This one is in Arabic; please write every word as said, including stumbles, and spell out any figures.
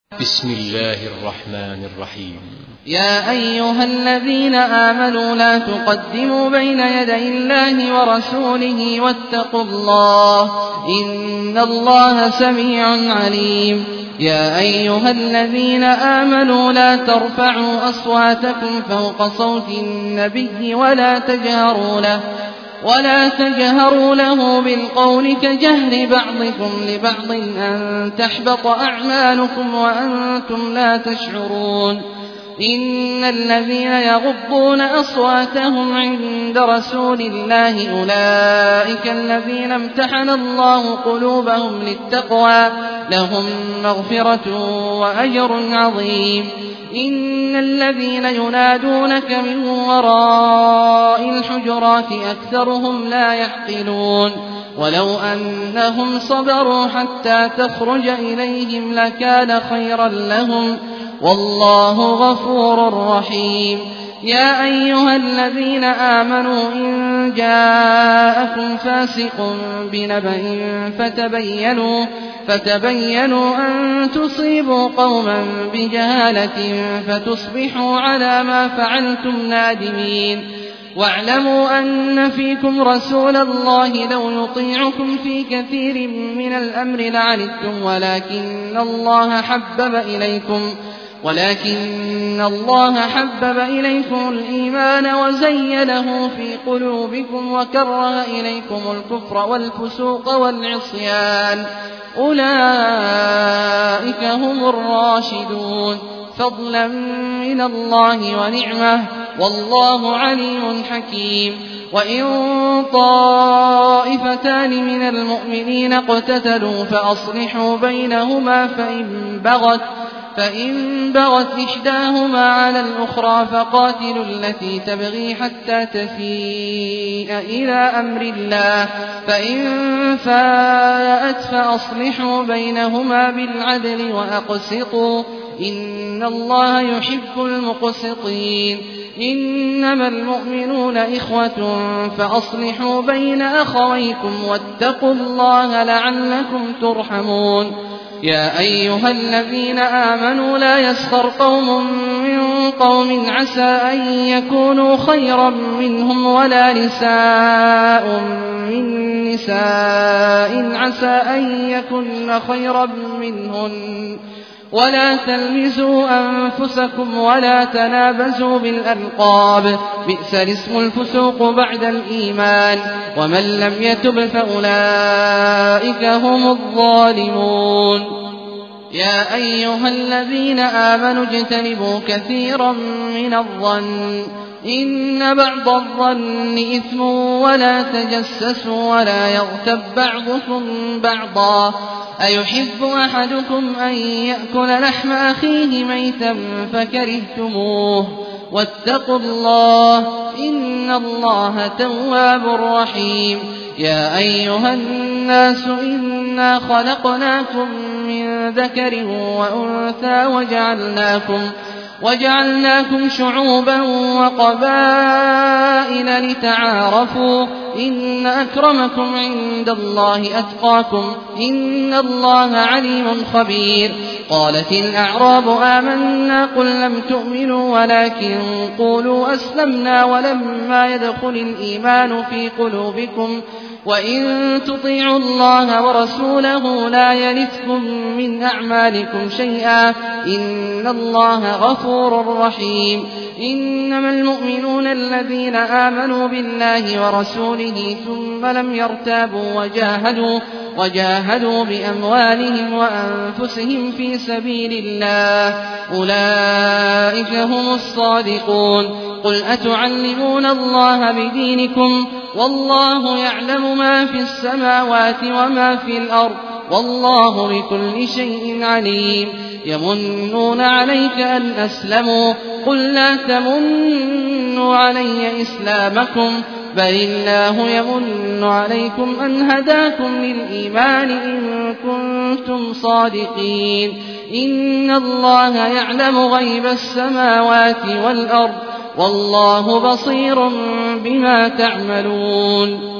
بسم الله الرحمن الرحيم. يا أيها الذين آمنوا لا تقدموا بين يدي الله ورسوله واتقوا الله إن الله سميع عليم. يا أيها الذين آمنوا لا ترفعوا أصواتكم فوق صوت النبي ولا تجهروا له ولا تجهروا له بالقول كجهر بعضكم لبعض أن تحبط أعمالكم وأنتم لا تشعرون. إن الذين يغضون أصواتهم عند رسول الله أولئك الذين امتحن الله قلوبهم للتقوى لهم مغفرة وأجر عظيم. إن الذين ينادونك من وراء الحجرات أكثرهم لا يعقلون. ولو أنهم صبروا حتى تخرج إليهم لكان خيرا لهم والله غفور رحيم. يا أيها الذين آمنوا إن جاءكم فاسق بنبأ فتبينوا فتبينوا أن تصيبوا قوما بجهالة فتصبحوا على ما فعلتم نادمين. واعلموا أن فيكم رسول الله لو يطيعكم في كثير من الأمر لعنتم ولكن الله حبب إليكم ولكن الله حبب إليكم الإيمان وزينه في قلوبكم وكره إليكم الكفر والفسوق والعصيان أولئك هم الراشدون فضلا من الله ونعمة والله عليم حكيم. وإن طائفتان من المؤمنين اقتتلوا فأصلحوا بينهما فإن بغت فإن بغت إحداهما على الأخرى فقاتلوا التي تبغي حتى تفيء إلى أمر الله فإن فاءت فأصلحوا بينهما بالعدل وأقسطوا إن الله يحب المقسطين. إنما المؤمنون إخوة فأصلحوا بين أخويكم واتقوا الله لعلكم ترحمون. يا أيها الذين آمنوا لا يسخر قوم من قوم عسى أن يكونوا خيرا منهم ولا نساء من نساء عسى أن يكن خيرا منهن ولا تلمزوا أنفسكم ولا تنابزوا بالألقاب بئس الاسم الفسوق بعد الإيمان ومن لم يتب فأولئك هم الظالمون. يا أيها الذين آمنوا اجتنبوا كثيرا من الظن إن بعض الظن إثم ولا تجسسوا ولا يغتب بعضكم بعضا أيحب أحدكم أن يأكل لحم أخيه ميتا فكرهتموه واتقوا الله إن الله تواب رحيم. يا أيها الناس إنا خلقناكم من ذكر وأنثى وجعلناكم وجعلناكم شعوبا وقبائل لتعارفوا إن أكرمكم عند الله أتقاكم إن الله عليم خبير. قالت الأعراب آمنا قل لم تؤمنوا ولكن قولوا أسلمنا ولما يدخل الإيمان في قلوبكم وإن تطيعوا الله ورسوله لا يلتكم من أعمالكم شيئا إن الله غفور رحيم. إنما المؤمنون الذين آمنوا بالله ورسوله ثم لم يرتابوا وجاهدوا وجاهدوا بأموالهم وأنفسهم في سبيل الله أولئك هم الصادقون. قل أتعلمون الله بدينكم والله يعلم ما في السماوات وما في الأرض والله بكل شيء عليم. يمنون عليك أن أسلموا قل لا تمنوا علي إسلامكم بل الله يمن عليكم أن هداكم للإيمان إن كنتم صادقين. إن الله يعلم غيب السماوات والأرض والله بصير بما تعملون.